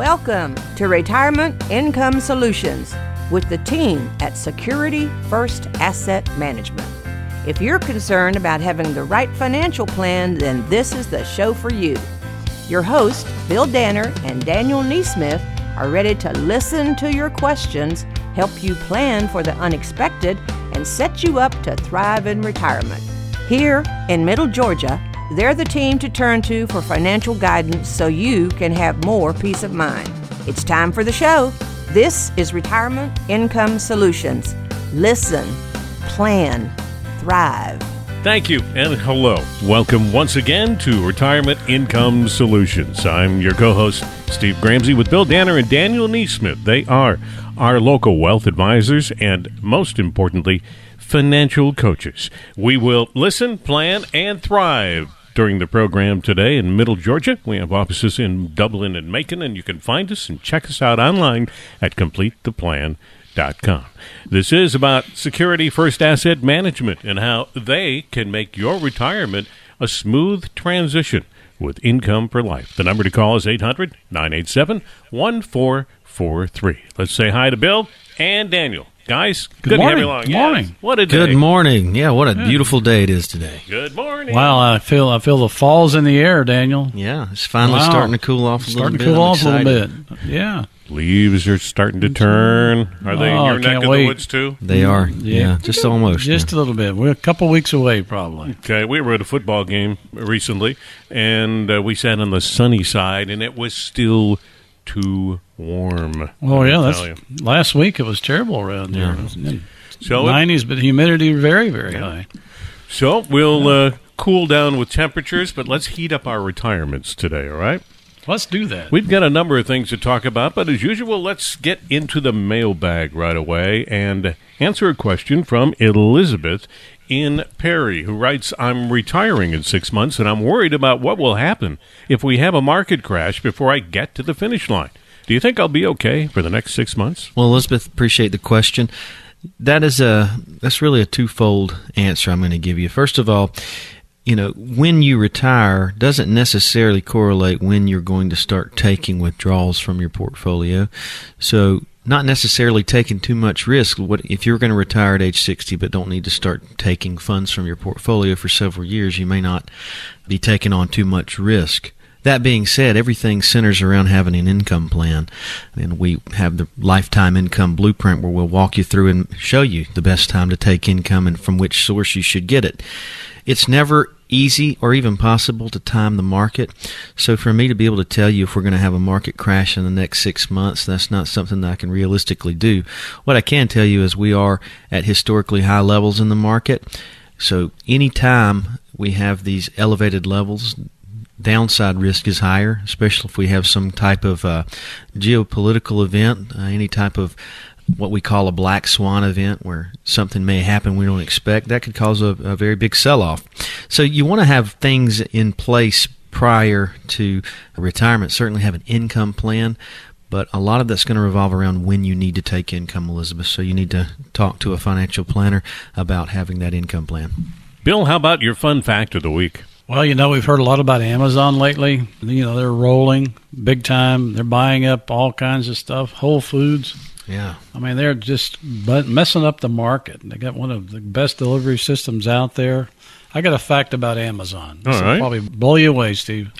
Welcome to Retirement Income Solutions with the team at Security First Asset Management. If you're concerned about having the right financial plan, then this is the show for you. Your hosts, Bill Danner and Daniel Neesmith, are ready to listen to your questions, help you plan for the unexpected, and set you up to thrive in retirement. Here in Middle Georgia, they're the team to turn to for financial guidance so you can have more peace of mind. It's time for the show. This is Retirement Income Solutions. Listen, plan, thrive. Thank you and hello. Welcome once again to Retirement Income Solutions. I'm your co-host, Steve Gramsey, with Bill Danner and Daniel Neesmith. They are our local wealth advisors and, most importantly, financial coaches. We will listen, plan, and thrive during the program today in Middle Georgia. We have offices in Dublin and Macon, and you can find us and check us out online at CompleteThePlan.com. This is about Security First Asset Management and how they can make your retirement a smooth transition with income for life. The number to call is 800-987-1443. Let's say hi to Bill and Daniel. Guys, good morning. to have you along. Good morning. Yes. What a day. Good morning. Yeah, what a beautiful day it is today. Good morning. Wow, I feel the fall's in the air, Daniel. Yeah, it's finally starting to cool off a little bit. Yeah. Leaves are starting to turn. Are they in your neck of the woods too? They are. Yeah, just almost. Just a little bit. We're a couple weeks away, probably. Okay, we were at a football game recently, and we sat on the sunny side, and it was still too warm. Oh, yeah. Last week it was terrible around here. Yeah. So 90s, but humidity very, very high. So we'll cool down with temperatures, but let's heat up our retirements today, all right? Let's do that. We've got a number of things to talk about, but as usual, let's get into the mailbag right away and answer a question from Elizabeth in Perry, who writes, I'm retiring in 6 months, and I'm worried about what will happen if we have a market crash before I get to the finish line. Do you think I'll be okay for the next 6 months? Well, Elizabeth, appreciate the question. That's really a twofold answer I'm going to give you. First of all, when you retire doesn't necessarily correlate when you're going to start taking withdrawals from your portfolio. So not necessarily taking too much risk. If you're going to retire at age 60 but don't need to start taking funds from your portfolio for several years, you may not be taking on too much risk. That being said, everything centers around having an income plan. And we have the Lifetime Income Blueprint where we'll walk you through and show you the best time to take income and from which source you should get it. It's never easy or even possible to time the market. So for me to be able to tell you if we're going to have a market crash in the next 6 months, that's not something that I can realistically do. What I can tell you is we are at historically high levels in the market. So anytime we have these elevated levels, downside risk is higher, especially if we have some type of geopolitical event, any type of what we call a black swan event where something may happen we don't expect. That could cause a very big sell-off. So you want to have things in place prior to retirement. Certainly have an income plan, but a lot of that's going to revolve around when you need to take income, Elizabeth. So you need to talk to a financial planner about having that income plan. Bill, how about your fun fact of the week? Well, we've heard a lot about Amazon lately. They're rolling big time. They're buying up all kinds of stuff, Whole Foods. Yeah. I mean, they're just messing up the market. They got one of the best delivery systems out there. I got a fact about Amazon. All right. Probably blow you away, Steve.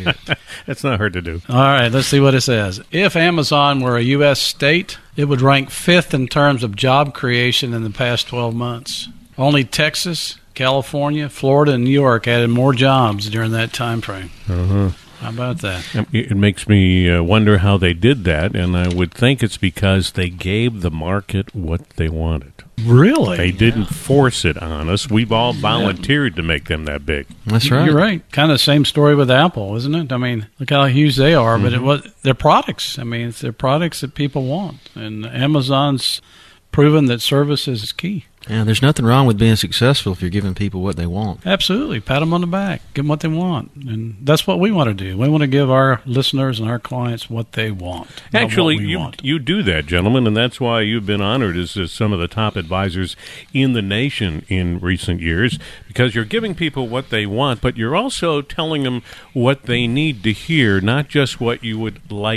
It's not hard to do. All right, let's see what it says. If Amazon were a U.S. state, it would rank 5th in terms of job creation in the past 12 months. Only Texas, California, Florida, and New York added more jobs during that time frame. Uh-huh. How about that? It makes me wonder how they did that, and I would think it's because they gave the market what they wanted. Really? They didn't force it on us. We've all volunteered to make them that big. That's right. You're right. Kind of the same story with Apple, isn't it? I mean, look how huge they are, but they're products. I mean, it's their products that people want, and Amazon's proven that service is key. Yeah, there's nothing wrong with being successful if you're giving people what they want. Absolutely. Pat them on the back. Give them what they want. And that's what we want to do. We want to give our listeners and our clients what they want. Actually, you do that, gentlemen, and that's why you've been honored as some of the top advisors in the nation in recent years, because you're giving people what they want, but you're also telling them what they need to hear, not just what you would like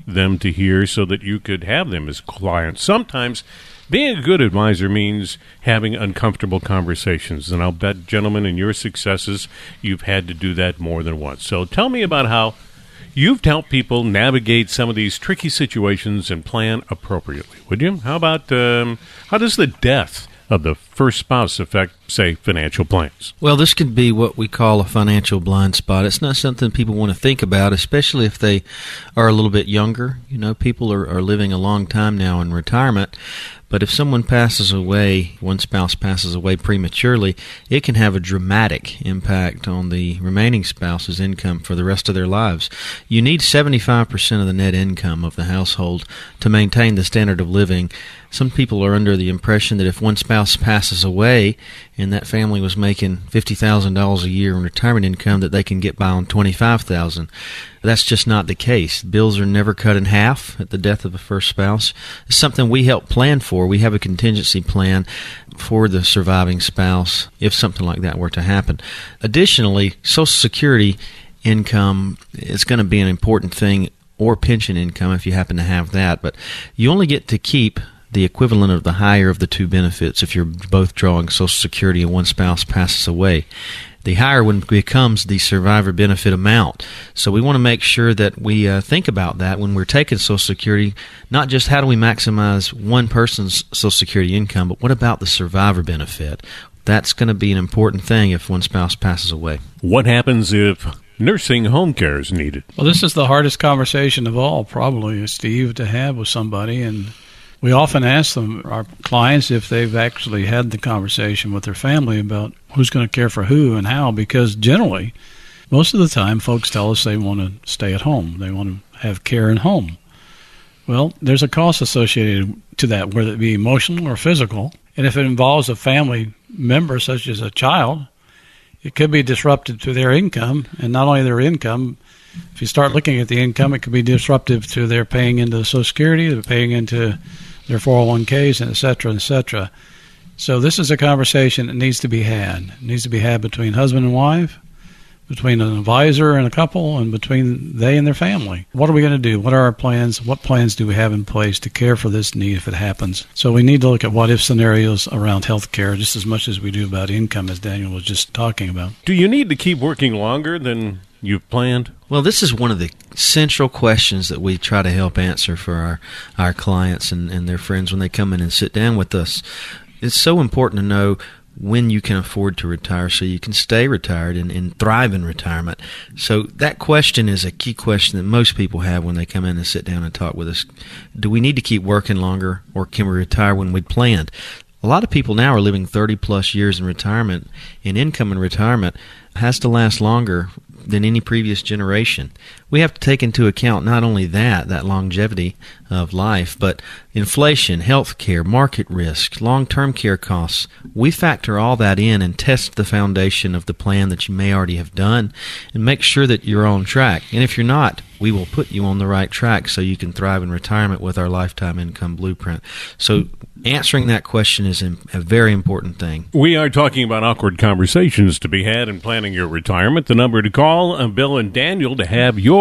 them to hear so that you could have them as clients? Sometimes being a good advisor means having uncomfortable conversations, and I'll bet, gentlemen, in your successes, you've had to do that more than once. So tell me about how you've helped people navigate some of these tricky situations and plan appropriately, would you? How about how does the death of the first spouse affect, say, financial plans? Well, this could be what we call a financial blind spot. It's not something people want to think about, especially if they are a little bit younger. You know, people are living a long time now in retirement. But if someone passes away, one spouse passes away prematurely, it can have a dramatic impact on the remaining spouse's income for the rest of their lives. You need 75% of the net income of the household to maintain the standard of living. Some people are under the impression that if one spouse passes away and that family was making $50,000 a year in retirement income, that they can get by on $25,000. That's just not the case. Bills are never cut in half at the death of a first spouse. It's something we help plan for. We have a contingency plan for the surviving spouse if something like that were to happen. Additionally, Social Security income is going to be an important thing, or pension income if you happen to have that, but you only get to keep the equivalent of the higher of the two benefits if you're both drawing Social Security and one spouse passes away. The higher one becomes the survivor benefit amount. So we want to make sure that we think about that when we're taking Social Security, not just how do we maximize one person's Social Security income, but what about the survivor benefit? That's going to be an important thing if one spouse passes away. What happens if nursing home care is needed? Well, this is the hardest conversation of all, probably, Steve, to have with somebody. And we often ask them, our clients, if they've actually had the conversation with their family about who's going to care for who and how, because generally, most of the time, folks tell us they want to stay at home. They want to have care at home. Well, there's a cost associated to that, whether it be emotional or physical. And if it involves a family member, such as a child, it could be disruptive to their income. And not only their income, if you start looking at the income, it could be disruptive to their paying into Social Security, they're paying into their 401ks, and et cetera, et cetera. So this is a conversation that needs to be had. It needs to be had between husband and wife, between an advisor and a couple, and between they and their family. What are we going to do? What are our plans? What plans do we have in place to care for this need if it happens? So we need to look at what-if scenarios around health care just as much as we do about income, as Daniel was just talking about. Do you need to keep working longer than you've planned? Well, this is one of the central questions that we try to help answer for our clients and their friends when they come in and sit down with us. It's so important to know when you can afford to retire so you can stay retired and thrive in retirement. So that question is a key question that most people have when they come in and sit down and talk with us. Do we need to keep working longer, or can we retire when we'd planned? A lot of people now are living 30-plus years in retirement, and income in retirement has to last longer than any previous generation. We have to take into account not only that longevity of life, but inflation, health care, market risk, long-term care costs. We factor all that in and test the foundation of the plan that you may already have done and make sure that you're on track. And if you're not, we will put you on the right track so you can thrive in retirement with our Lifetime Income Blueprint. So answering that question is a very important thing. We are talking about awkward conversations to be had in planning your retirement. The number to call, Bill and Daniel, to have your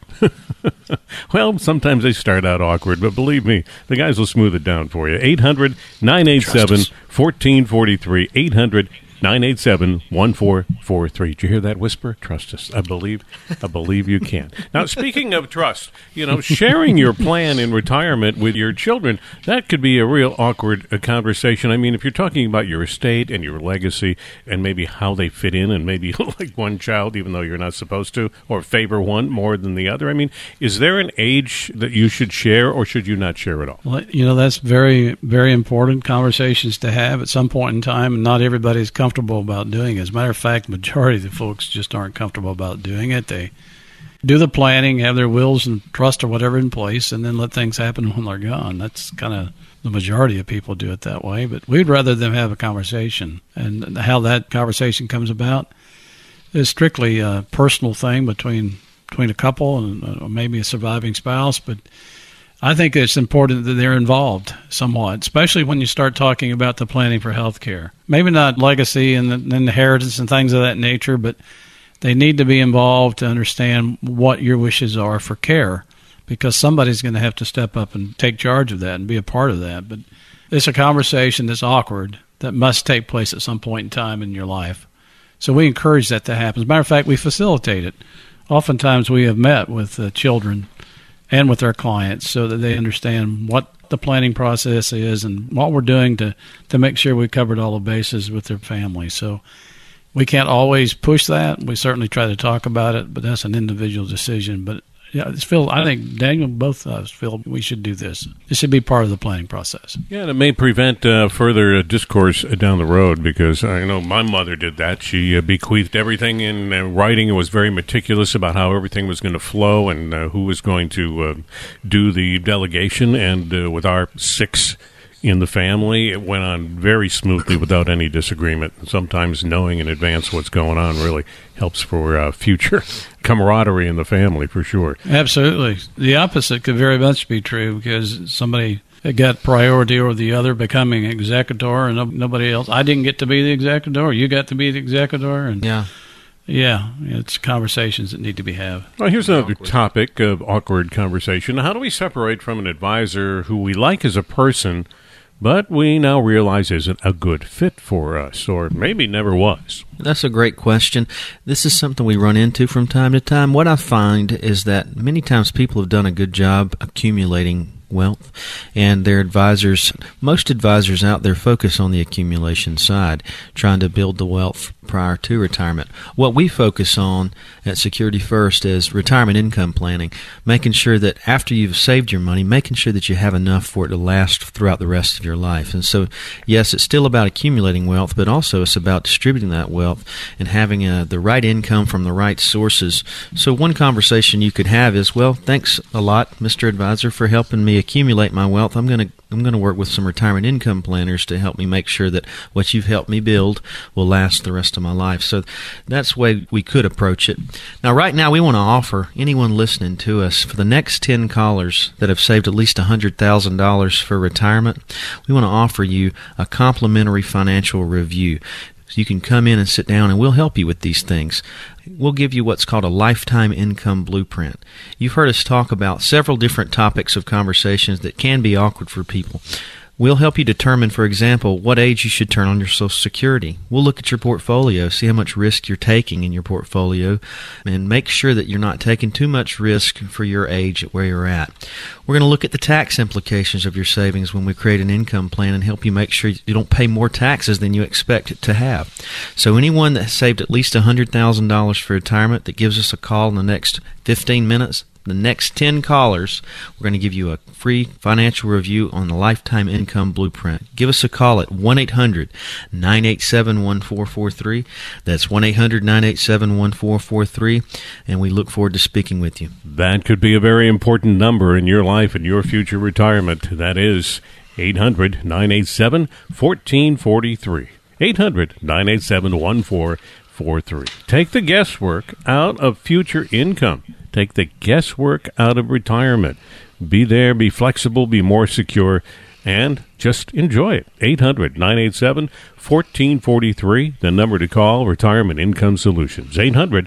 well, sometimes they start out awkward, but believe me, the guys will smooth it down for you. 800-987-1443. 800-987-1443. Did you hear that whisper? Trust us. I believe you can. Now, speaking of trust, sharing your plan in retirement with your children, that could be a real awkward conversation. I mean, if you're talking about your estate and your legacy and maybe how they fit in and maybe like one child, even though you're not supposed to, or favor one more than the other. I mean, is there an age that you should share, or should you not share at all? Well, that's very, very important conversations to have at some point in time, and not everybody's comfortable about doing it. As a matter of fact, the majority of the folks just aren't comfortable about doing it. They do the planning, have their wills and trust or whatever in place, and then let things happen when they're gone. That's kind of the majority of people do it that way, but we'd rather them have a conversation. And how that conversation comes about is strictly a personal thing between a couple and maybe a surviving spouse, but I think it's important that they're involved somewhat, especially when you start talking about the planning for health care. Maybe not legacy and inheritance and things of that nature, but they need to be involved to understand what your wishes are for care, because somebody's going to have to step up and take charge of that and be a part of that. But it's a conversation that's awkward that must take place at some point in time in your life. So we encourage that to happen. As a matter of fact, we facilitate it. Oftentimes we have met with children and with our clients so that they understand what the planning process is and what we're doing to make sure we covered all the bases with their family. So we can't always push that. We certainly try to talk about it, but that's an individual decision. But yeah, I think Daniel, both of us feel we should do this. This should be part of the planning process. Yeah, and it may prevent further discourse down the road, because I know my mother did that. She bequeathed everything in writing and was very meticulous about how everything was going to flow and who was going to do the delegation. And with our 6 in the family, it went on very smoothly without any disagreement. Sometimes knowing in advance what's going on really helps for future camaraderie in the family, for sure. Absolutely. The opposite could very much be true, because somebody got priority over the other, becoming executor, and nobody else. I didn't get to be the executor. You got to be the executor. And yeah, it's conversations that need to be had. Well, here's another topic of awkward conversation. How do we separate from an advisor who we like as a person, but we now realize isn't a good fit for us, or maybe never was? That's a great question. This is something we run into from time to time. What I find is that many times people have done a good job accumulating wealth, and their advisors, most advisors out there, focus on the accumulation side, trying to build the wealth prior to retirement. What we focus on at Security First is retirement income planning, making sure that after you've saved your money, making sure that you have enough for it to last throughout the rest of your life. And so, yes, it's still about accumulating wealth, but also it's about distributing that wealth and having the right income from the right sources. So one conversation you could have is, well, thanks a lot, Mr. Advisor, for helping me accumulate my wealth. I'm going to work with some retirement income planners to help me make sure that what you've helped me build will last the rest of my life. So that's the way we could approach it. Now, right now, we want to offer anyone listening to us, for the next 10 callers that have saved at least $100,000 for retirement, we want to offer you a complimentary financial review. So you can come in and sit down, and we'll help you with these things. We'll give you what's called a lifetime income blueprint. You've heard us talk about several different topics of conversations that can be awkward for people. We'll help you determine, for example, what age you should turn on your Social Security. We'll look at your portfolio, see how much risk you're taking in your portfolio, and make sure that you're not taking too much risk for your age at where you're at. We're going to look at the tax implications of your savings when we create an income plan and help you make sure you don't pay more taxes than you expect it to have. So anyone that has saved at least $100,000 for retirement that gives us a call in the next 15 minutes, the next 10 callers, we're going to give you a free financial review on the Lifetime Income Blueprint. Give us a call at 1-800-987-1443. That's 1-800-987-1443, and we look forward to speaking with you. That could be a very important number in your life and your future retirement. That is 800-987-1443. 800-987-1443. Take the guesswork out of future income. Take the guesswork out of retirement. Be there, be flexible, be more secure, and just enjoy it. 800-987-1443, the number to call, Retirement Income Solutions.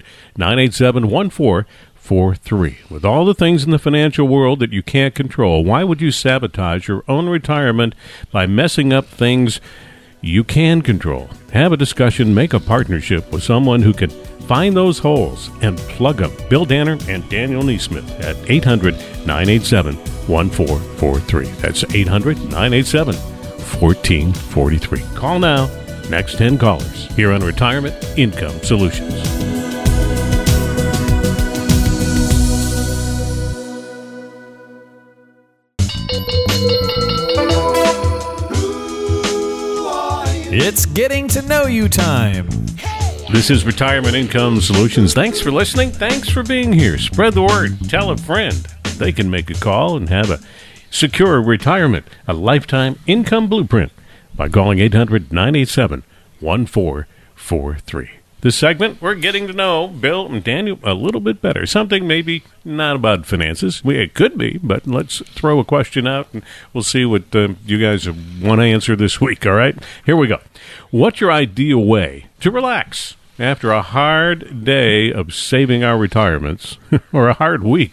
800-987-1443. With all the things in the financial world that you can't control, why would you sabotage your own retirement by messing up things you can control? Have a discussion, make a partnership with someone who can find those holes and plug them. Bill Danner and Daniel Neesmith at 800-987-1443. That's 800-987-1443. Call now. Next 10 callers here on Retirement Income Solutions. It's getting to know you time. This is Retirement Income Solutions. Thanks for listening. Thanks for being here. Spread the word. Tell a friend. They can make a call and have a secure retirement, a lifetime income blueprint by calling 800-987-1443. This segment, we're getting to know Bill and Daniel a little bit better. Something maybe not about finances. It could be, but let's throw a question out and we'll see what you guys want to answer this week, all right? Here we go. What's your ideal way to relax after a hard day of saving our retirements, or a hard week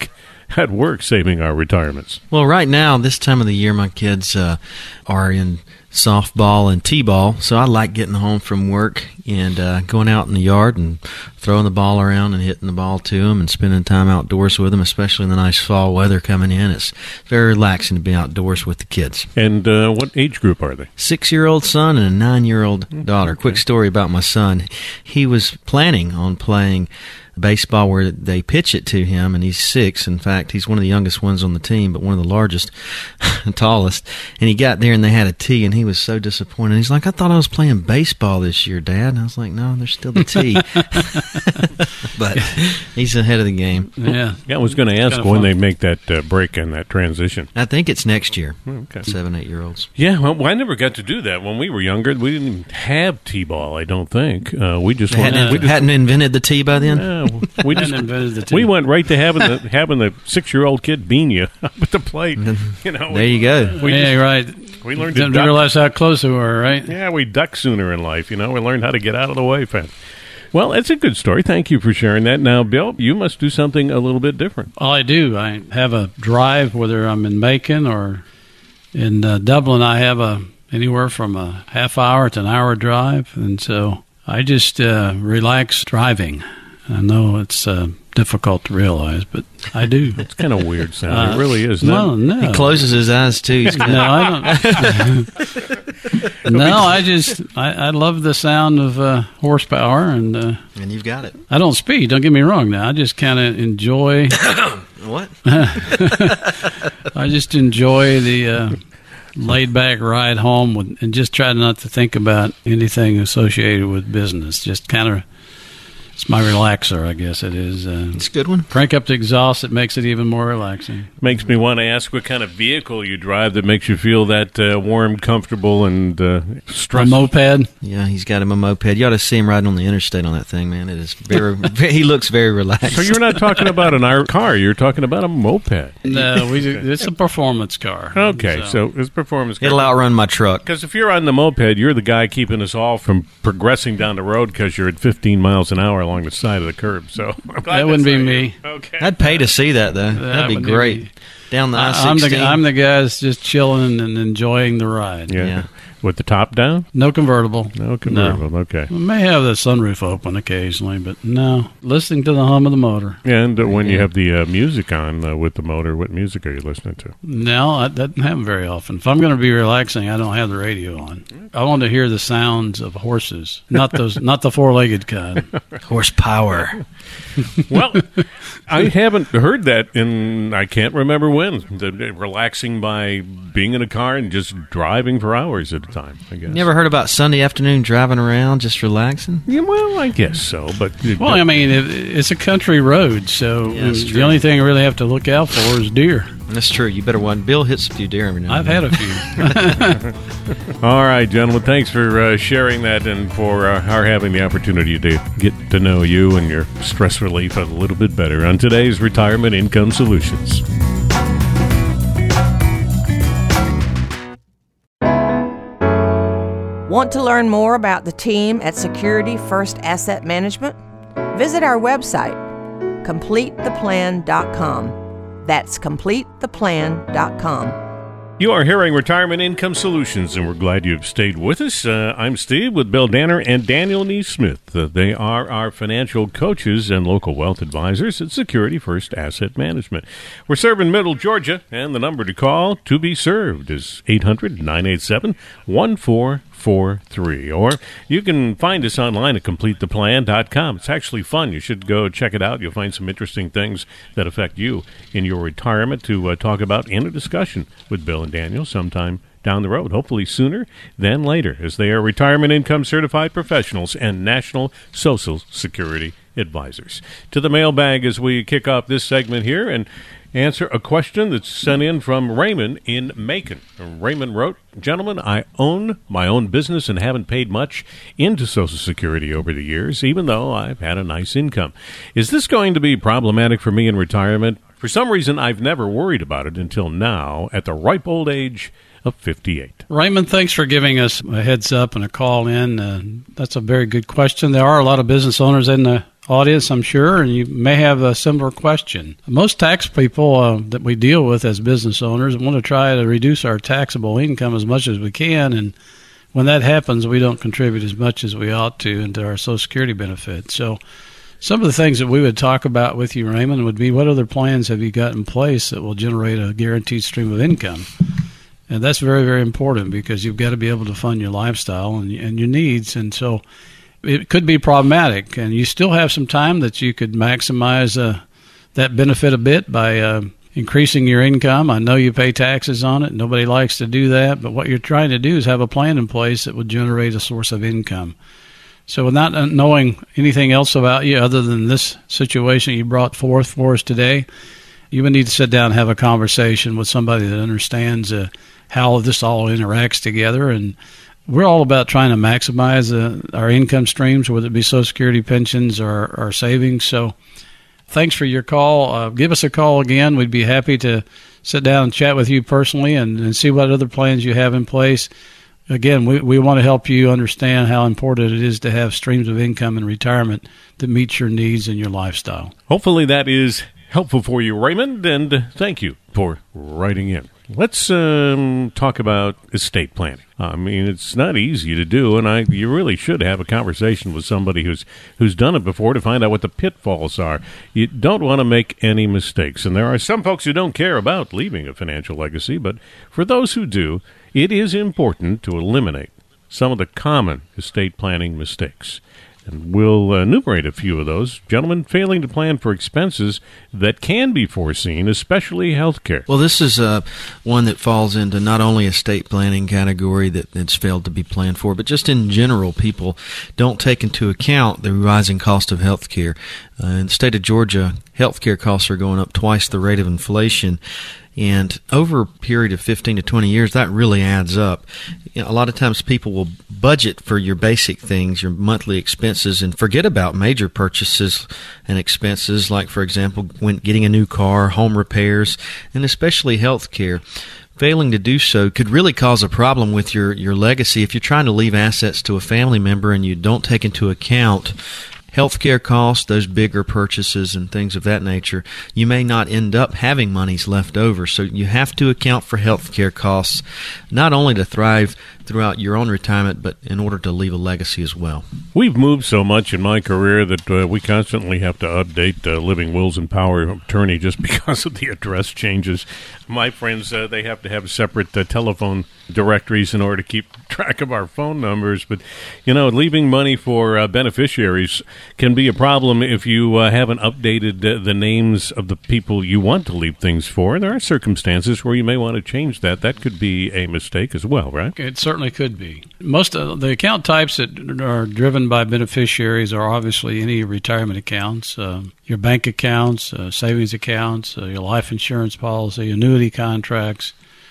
at work saving our retirements? Well, right now, this time of the year, my kids are in softball and t-ball, so I like getting home from work and going out in the yard and throwing the ball around and hitting the ball to them and spending time outdoors with them, especially in the nice fall weather coming in. It's very relaxing to be outdoors with the kids. And what age group are they? 6-year-old son and a 9-year-old daughter. Okay. Quick story about my son. He was planning on playing baseball where they pitch it to him, and he's 6. In fact, he's one of the youngest ones on the team, but one of the largest and tallest. And he got there, and they had a tee, and he was so disappointed. He's like, I thought I was playing baseball this year, Dad. And I was like, no, there's still the tee. But he's ahead of the game. Yeah. I was going to ask when they make that break and that transition. I think it's next year. Okay. 7-8-year-olds. Yeah, well, I never got to do that. When we were younger, we didn't have T-ball, I don't think. We just Hadn't invented the tee by then? we just invented the tee. we went right to having the 6-year-old kid bean you up at the plate. You know, There you go. Right. We learned to Didn't duck. realize how close we were, right? Yeah, we duck sooner in life. You know, we learned how to get out of the way fast. Well, it's a good story. Thank you for sharing that. Now, Bill, you must do something a little bit different. All I do, I have a drive, whether I'm in Macon or in Dublin. I have anywhere from a half hour to an hour drive, and so I just relax driving. I know it's difficult to realize, but I do. It's kind of weird sounding. It really is. No. He closes his eyes, too. He's No, I don't. No, I love the sound of horsepower, and and you've got it. I don't speed. Don't get me wrong. Now I just kind of enjoy. What? I just enjoy the laid back ride home and just try not to think about anything associated with business. Just kind of. It's my relaxer, I guess it is. It's a good one. Crank up the exhaust, it makes it even more relaxing. Makes me want to ask what kind of vehicle you drive that makes you feel that warm, comfortable, and A stressful. moped. Yeah, he's got him a moped. You ought to see him riding on the interstate on that thing, man. It is he looks very relaxed. So you're not talking about an car. You're talking about a moped. No, it's a performance car. Okay, so it's performance car. It'll outrun my truck. Because if you're on the moped, you're the guy keeping us all from progressing down the road because you're at 15 miles an hour along the side of the curb. So I'm glad That wouldn't that's be not me. you. Okay. I'd pay to see that, though. That'd be would be great. me. Down the I'm I-16. I'm the guy that's just chilling and enjoying the ride. Yeah. With the top down? No convertible. No convertible. Okay. I may have the sunroof open occasionally, but no. Listening to the hum of the motor. And when you have the music on with the motor, what music are you listening to? No, that doesn't happen very often. If I'm going to be relaxing, I don't have the radio on. I want to hear the sounds of horses, not the four-legged kind. Horsepower. Well, I haven't heard that in, I can't remember when. Relaxing by being in a car and just driving for hours at a time, I guess. You ever heard about Sunday afternoon driving around just relaxing? Yeah, well, I guess so, but... Well, I mean, it's a country road, so Yeah, that's the true. only thing I really have to look out for is deer. That's true. You better one. Bill hits a few deer every now I've and had then. a few. All right, gentlemen, thanks for sharing that and for our having the opportunity to get to know you and your stress relief a little bit better on today's Retirement Income Solutions. Want to learn more about the team at Security First Asset Management? Visit our website, CompleteThePlan.com. That's CompleteThePlan.com. You are hearing Retirement Income Solutions, and we're glad you've stayed with us. I'm Steve with Bill Danner and Daniel Neesmith. They are our financial coaches and local wealth advisors at Security First Asset Management. We're serving Middle Georgia, and the number to call to be served is 800-987-1443. Or you can find us online at CompleteThePlan.com. It's actually fun. You should go check it out. You'll find some interesting things that affect you in your retirement to talk about in a discussion with Bill and Daniel sometime down the road, hopefully sooner than later, as they are retirement income certified professionals and National Social Security advisors. To the mailbag as we kick off this segment here and answer a question that's sent in from Raymond in Macon. Raymond wrote, "Gentlemen, I own my own business and haven't paid much into Social Security over the years, even though I've had a nice income. Is this going to be problematic for me in retirement? For some reason, I've never worried about it until now, at the ripe old age of 58. Raymond, thanks for giving us a heads up and a call in. That's a very good question. There are a lot of business owners in the audience, I'm sure, and you may have a similar question. Most tax people that we deal with as business owners want to try to reduce our taxable income as much as we can, and when that happens, we don't contribute as much as we ought to into our Social Security benefit. So some of the things that we would talk about with you, Raymond, would be what other plans have you got in place that will generate a guaranteed stream of income? And that's very, very important because you've got to be able to fund your lifestyle and your needs. And so it could be problematic. And you still have some time that you could maximize that benefit a bit by increasing your income. I know you pay taxes on it. Nobody likes to do that. But what you're trying to do is have a plan in place that will generate a source of income. So without knowing anything else about you other than this situation you brought forth for us today, you would need to sit down and have a conversation with somebody that understands how this all interacts together. And we're all about trying to maximize our income streams, whether it be Social Security, pensions, or savings. So thanks for your call. Give us a call again. We'd be happy to sit down and chat with you personally and see what other plans you have in place. Again, we want to help you understand how important it is to have streams of income in retirement that meet your needs and your lifestyle. Hopefully that is helpful for you, Raymond, and thank you for writing in. Let's talk about estate planning. I mean, it's not easy to do, and you really should have a conversation with somebody who's done it before to find out what the pitfalls are. You don't want to make any mistakes, and there are some folks who don't care about leaving a financial legacy, but for those who do, it is important to eliminate some of the common estate planning mistakes. And we'll enumerate a few of those. Gentlemen, failing to plan for expenses that can be foreseen, especially health care. Well, this is one that falls into not only estate planning category that's failed to be planned for, but just in general, people don't take into account the rising cost of health care. In the state of Georgia, health care costs are going up twice the rate of inflation. And over a period of 15 to 20 years, that really adds up. You know, a lot of times people will budget for your basic things, your monthly expenses, and forget about major purchases and expenses like, for example, when getting a new car, home repairs, and especially health care. Failing to do so could really cause a problem with your legacy if you're trying to leave assets to a family member and you don't take into account healthcare costs, those bigger purchases and things of that nature. You may not end up having monies left over, so you have to account for healthcare costs, not only to thrive throughout your own retirement, but in order to leave a legacy as well. We've moved so much in my career that we constantly have to update living wills and power of attorney just because of the address changes. My friends, they have to have separate telephone directories in order to keep track of our phone numbers. But, you know, leaving money for beneficiaries can be a problem if you haven't updated the names of the people you want to leave things for. And there are circumstances where you may want to change that. That could be a mistake as well, right? It certainly could be. Most of the account types that are driven by beneficiaries are obviously any retirement accounts, your bank accounts, savings accounts, your life insurance policy, annuity contracts,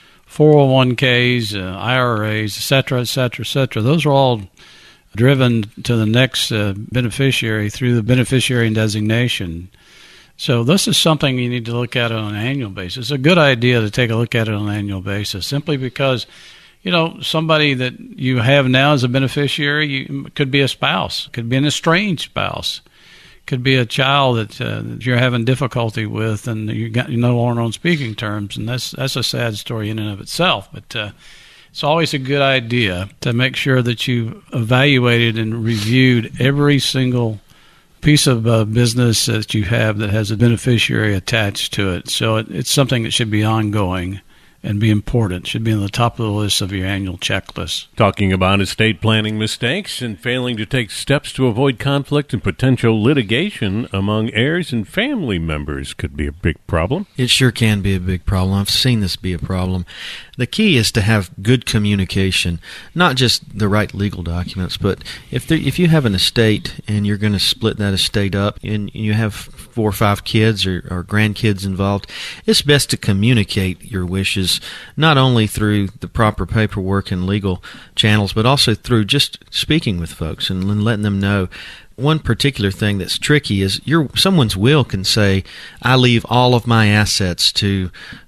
401ks, IRAs, et cetera, et cetera, et cetera. Those are all driven to the next beneficiary through the beneficiary designation. So this is something you need to look at on an annual basis. It's a good idea to take a look at it on an annual basis simply because, you know, somebody that you have now as a beneficiary could be a spouse, could be an estranged spouse, could be a child that you're having difficulty with and you're no longer on speaking terms, and that's a sad story in and of itself. But it's always a good idea to make sure that you evaluated and reviewed every single piece of business that you have that has a beneficiary attached to it. So it's something that should be ongoing and be important. Should be on the top of the list of your annual checklist. Talking about estate planning mistakes and failing to take steps to avoid conflict and potential litigation among heirs and family members could be a big problem. It sure can be a big problem. I've seen this be a problem. The key is to have good communication, not just the right legal documents, but if you have an estate and you're going to split that estate up and you have 4 or 5 kids or grandkids involved, it's best to communicate your wishes, not only through the proper paperwork and legal channels, but also through just speaking with folks and letting them know. One particular thing that's tricky is someone's will can say, I leave all of my assets to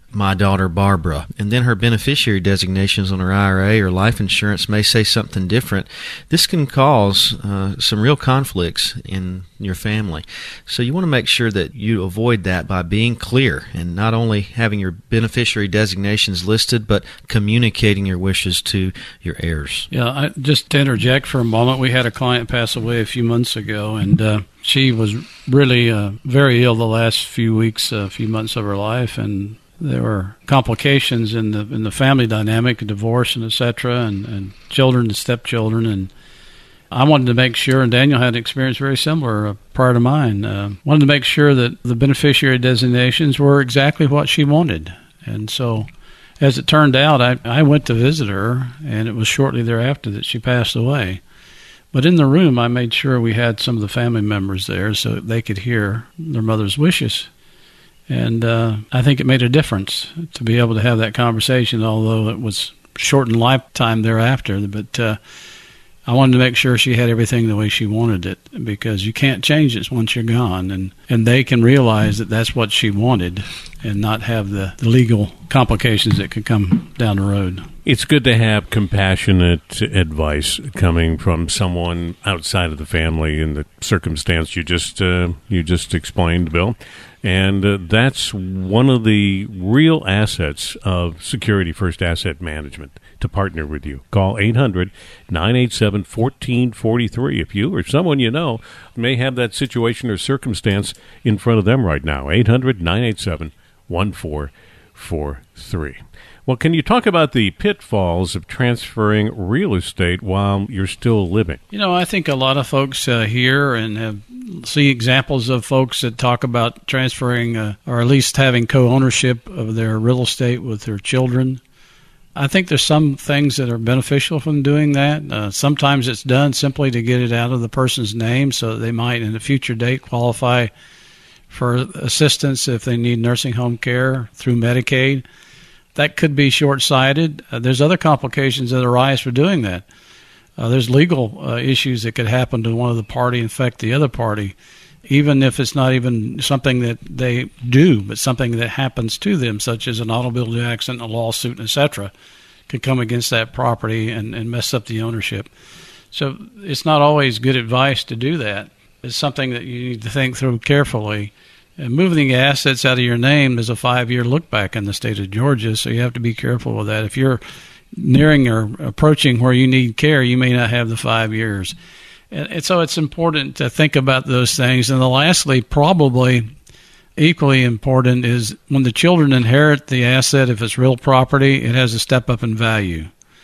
my daughter Barbara, and then her beneficiary designations on her IRA or life insurance may say something different. This can cause some real conflicts in your family. So you want to make sure that you avoid that by being clear and not only having your beneficiary designations listed, but communicating your wishes to your heirs. Yeah, just to interject for a moment, we had a client pass away a few months ago, and she was really very ill the last few weeks, few months of her life, and there were complications in the family dynamic, divorce and et cetera, and children and stepchildren, and I wanted to make sure, and Daniel had an experience very similar prior to mine, wanted to make sure that the beneficiary designations were exactly what she wanted. And so, as it turned out, I went to visit her, and it was shortly thereafter that she passed away. But in the room, I made sure we had some of the family members there so that they could hear their mother's wishes. And I think it made a difference to be able to have that conversation, although it was short in lifetime thereafter. But I wanted to make sure she had everything the way she wanted it, because you can't change it once you're gone. And they can realize that that's what she wanted and not have the legal complications that could come down the road. It's good to have compassionate advice coming from someone outside of the family in the circumstance you just explained, Bill. And that's one of the real assets of Security First Asset Management, to partner with you. Call 800-987-1443 if you or someone you know may have that situation or circumstance in front of them right now. 800-987-1443. Well, can you talk about the pitfalls of transferring real estate while you're still living? You know, I think a lot of folks hear and see examples of folks that talk about transferring or at least having co-ownership of their real estate with their children. I think there's some things that are beneficial from doing that. Sometimes it's done simply to get it out of the person's name so that they might in a future date qualify for assistance if they need nursing home care through Medicaid. That could be short-sighted. There's other complications that arise for doing that. There's legal issues that could happen to one of the party and affect the other party, even if it's not even something that they do, but something that happens to them, such as an automobile accident, a lawsuit, etc., could come against that property and mess up the ownership. So it's not always good advice to do that. It's something that you need to think through carefully. And moving the assets out of your name is a 5-year look back in the state of Georgia, so you have to be careful with that. If you're nearing or approaching where you need care, you may not have the 5 years. And so it's important to think about those things. And then lastly, probably equally important, is when the children inherit the asset, if it's real property, it has a step up in value.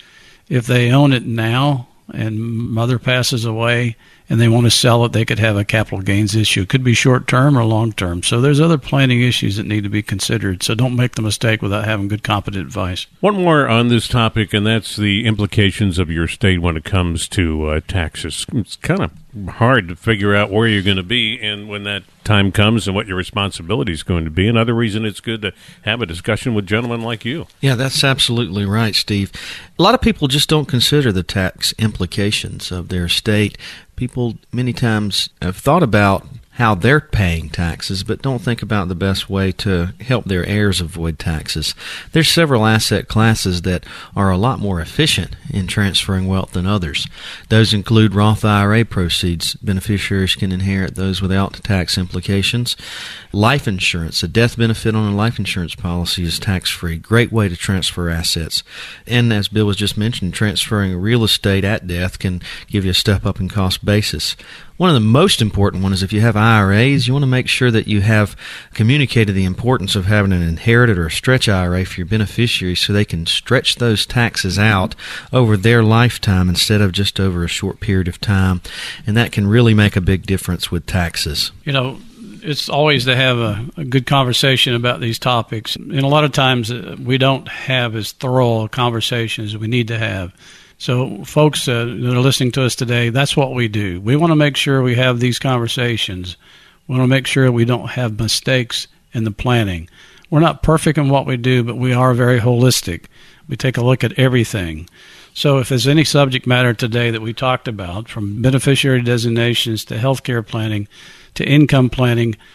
If they own it now and mother passes away and they want to sell it, they could have a capital gains issue. It could be short-term or long-term. So there's other planning issues that need to be considered. So don't make the mistake without having good, competent advice. One more on this topic, and that's the implications of your state when it comes to taxes. It's kind of hard to figure out where you're going to be and when that time comes and what your responsibility is going to be. Another reason it's good to have a discussion with gentlemen like you. Yeah, that's absolutely right, Steve. A lot of people just don't consider the tax implications of their estate. People many times have thought about how they're paying taxes, but don't think about the best way to help their heirs avoid taxes. There's several asset classes that are a lot more efficient in transferring wealth than others. Those include Roth IRA proceeds. Beneficiaries can inherit those without tax implications. Life insurance, a death benefit on a life insurance policy is tax-free. Great way to transfer assets. And as Bill was just mentioned, transferring real estate at death can give you a step up in cost basis. One of the most important ones is if you have IRAs, you want to make sure that you have communicated the importance of having an inherited or a stretch IRA for your beneficiaries so they can stretch those taxes out over their lifetime instead of just over a short period of time. And that can really make a big difference with taxes. You know, it's always to have a good conversation about these topics. And a lot of times we don't have as thorough conversations as we need to have. So folks that are listening to us today, that's what we do. We want to make sure we have these conversations. We want to make sure we don't have mistakes in the planning. We're not perfect in what we do, but we are very holistic. We take a look at everything. So if there's any subject matter today that we talked about, from beneficiary designations to healthcare planning to income planning,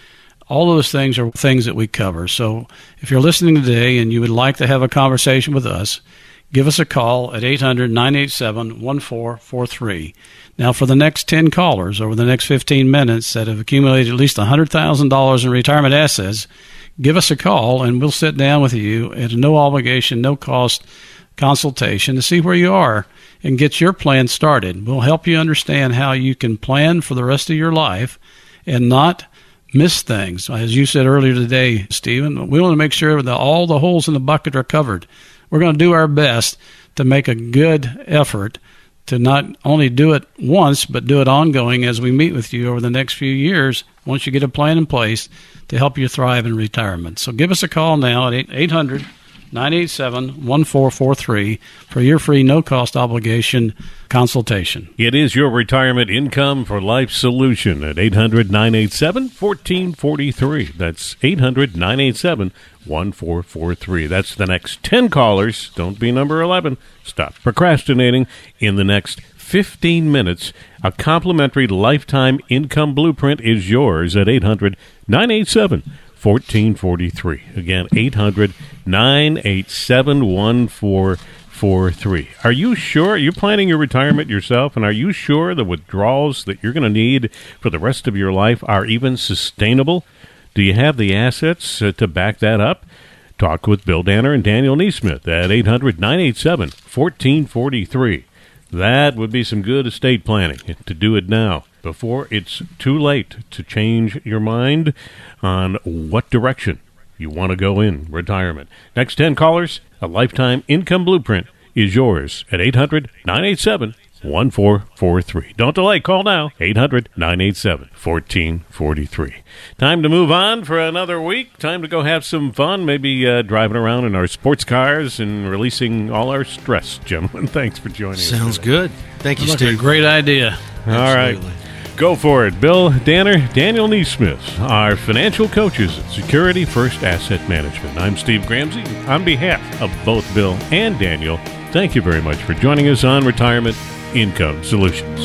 All those things are things that we cover. So if you're listening today and you would like to have a conversation with us, give us a call at 800-987-1443. Now, for the next 10 callers over the next 15 minutes that have accumulated at least $100,000 in retirement assets, give us a call, and we'll sit down with you at a no obligation, no cost consultation to see where you are and get your plan started. We'll help you understand how you can plan for the rest of your life and not miss things. As you said earlier today, Stephen, we want to make sure that all the holes in the bucket are covered. We're going to do our best to make a good effort to not only do it once, but do it ongoing as we meet with you over the next few years once you get a plan in place to help you thrive in retirement. So give us a call now at 800-987-1443 for your free no-cost obligation consultation. It is your retirement income for life solution at 800-987-1443. That's 800-987-1443. That's the next 10 callers. Don't be number 11. Stop procrastinating. In the next 15 minutes, a complimentary lifetime income blueprint is yours at 800-987-1443. Again, 800-987-1443. Are you sure? Are you planning your retirement yourself? And are you sure the withdrawals that you're going to need for the rest of your life are even sustainable? Do you have the assets to back that up? Talk with Bill Danner and Daniel Neesmith at 800-987-1443. That would be some good estate planning to do it now before it's too late to change your mind on what direction you want to go in retirement. Next 10 callers, a lifetime income blueprint is yours at 800-987-1443. Don't delay. Call now. 800-987-1443. Time to move on for another week. Time to go have some fun. Maybe driving around in our sports cars and releasing all our stress. Gentlemen, thanks for joining us. Sounds good. Thank you, That's Steve. a great idea. All right. Go for it. Bill Danner, Daniel Neesmith, our financial coaches at Security First Asset Management. I'm Steve Gramsey. On behalf of both Bill and Daniel, thank you very much for joining us on Retirement Income Solutions.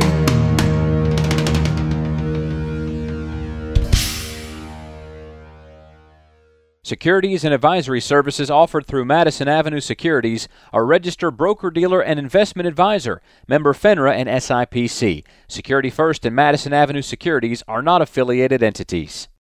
Securities and advisory services offered through Madison Avenue Securities are registered broker-dealer and investment advisor, member FINRA and SIPC. Security First and Madison Avenue Securities are not affiliated entities.